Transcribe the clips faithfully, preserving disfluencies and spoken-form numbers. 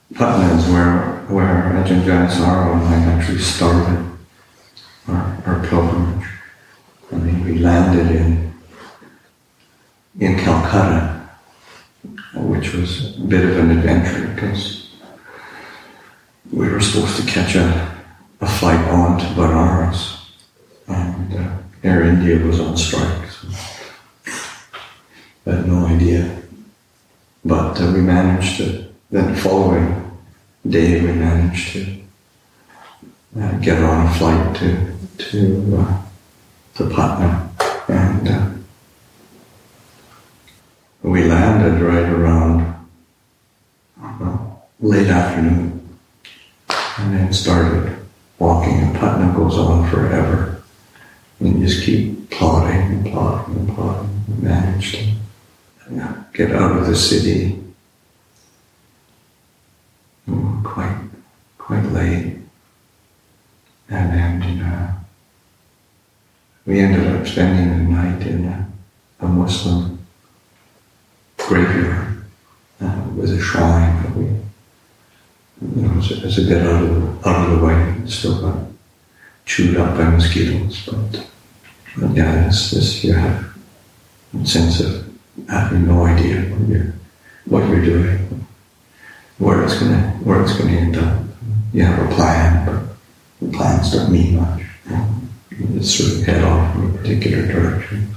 Patna is where, where Ajahn Jayasaro and I actually started our, our pilgrimage. I mean, we landed in in Calcutta, which was a bit of an adventure because we were supposed to catch a, a flight on to Banaras, and uh, Air India was on strike, so I had no idea. But uh, we managed to, then the following day we managed to uh, get on a flight to, to, uh, to Patna, and uh, we landed right around well, late afternoon, and then started walking, and Patna goes on forever. And you just keep plodding and plodding and plodding. We managed to uh, get out of the city oh, quite quite late, and then uh, we ended up spending the night in a, a Muslim graveyard uh, with a shrine that we, you know, it's a, it's a bit out of the, out of the way. It's still got chewed up by mosquitoes, but, but yeah, it's, it's you have a sense of having no idea what you're what you're doing, where it's gonna where it's gonna end up. You have a plan, but the plans don't mean much. You just sort of head off in a particular direction.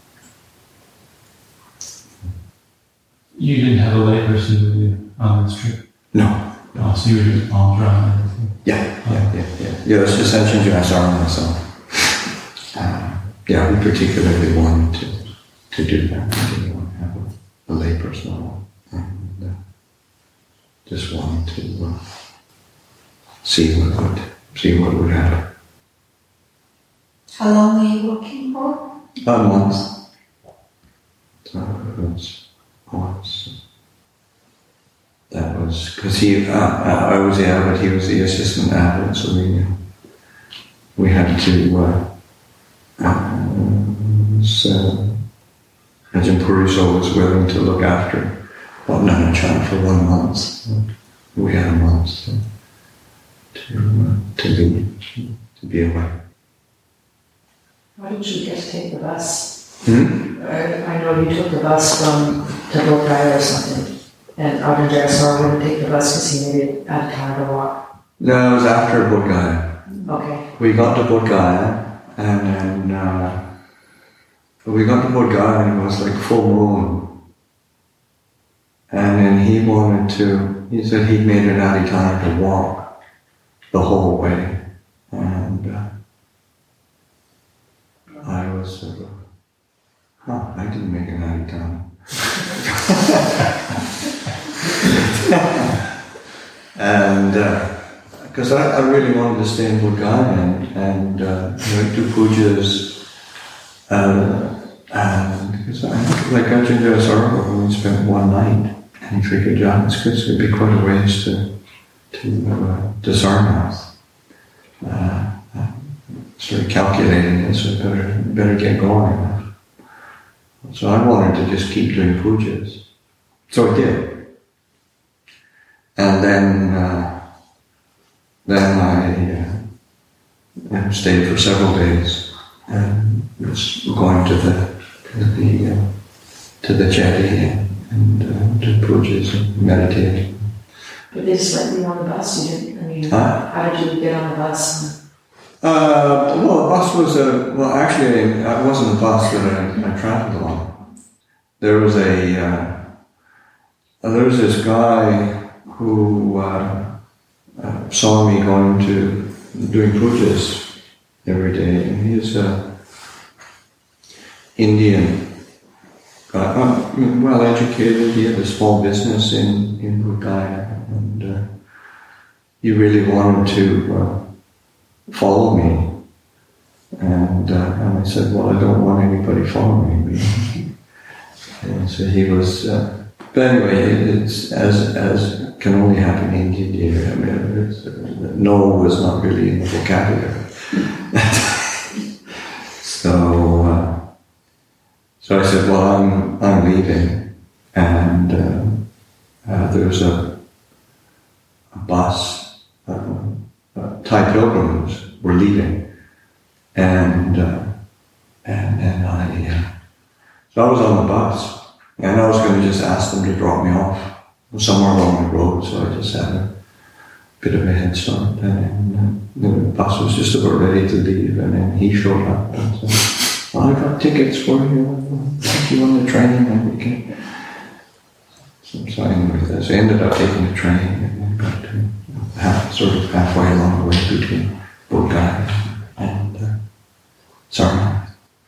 You didn't have a layperson with you on this trip? No. Oh, so you were just arms around and everything? Yeah, yeah, yeah, yeah. Yeah, it's just Ajahn Jayasaro and myself. Uh, yeah, we particularly wanted to, to do that. We didn't want to have a, a layperson along. And uh, just wanted to uh, see what would see what would happen. How long were you working for? A month. So it was once. That was because he, uh, I was the abbot, he was the assistant abbot, so we, uh, we had to, uh, uh, so Ajahn Puriso was willing to look after well, Nanachan for one month. So we had a month so, to, uh, to leave, to be away. Why didn't you just take the bus? Hmm? I, I know you took the bus from to Bodh Gaya or something, and Ajahn Jayasaro wouldn't take the bus because he needed had time to walk. No, it was after Bodh Gaya. Okay. We got to Bodh Gaya, and then uh, we got to Bodh Gaya, and it was like full moon. And then he wanted to, he said he'd made it out of time to walk the whole way. And uh, I was sort of, huh, I didn't make it out of time. And because uh, I, I really wanted to stay in Bodh Gaya and, and uh, you know, do pujas. Uh, and because I, like Ajahn Jayasaro, we only spent one night, and he figured, yeah, it's good, so it'd be quite a ways to to uh, to Sarnath. Uh, uh, started calculating this, so better better get going. So I wanted to just keep doing pujas, so I did. And then, uh, then I uh, stayed for several days and was going to the to the uh, to the jetty and, and uh, did pujas and meditated. But they just let you on the bus. You didn't. I mean, Huh? how did you get on the bus? Uh, well, the bus was a well. Actually, it wasn't a bus that I, I traveled on. There was a uh, there was this guy who uh, uh, saw me going to doing pujas every day, and he's a Indian guy, uh, well educated. He had a small business in in Bodh Gaya, and uh, he really wanted to uh, follow me. And uh, and I said, well, I don't want anybody following me. And so he was. Uh, But anyway, it's as as can only happen in India. I mean, it's, uh, no was not really in the vocabulary. so, uh, so I said, well, I'm I'm leaving, and uh, uh, there's a bus, uh, uh, Thai pilgrims were leaving, and uh, and and I uh, so I was on the bus, and I was going to just ask them to drop me off somewhere along the road, so I just had a bit of a head start, and, and the bus was just about ready to leave, and then he showed up and said, well, I got tickets for you, I'll take you on the train, and we can... So, so anyway, so I ended up taking the train, and we got to half, sort of halfway along the way between Bodh Gaya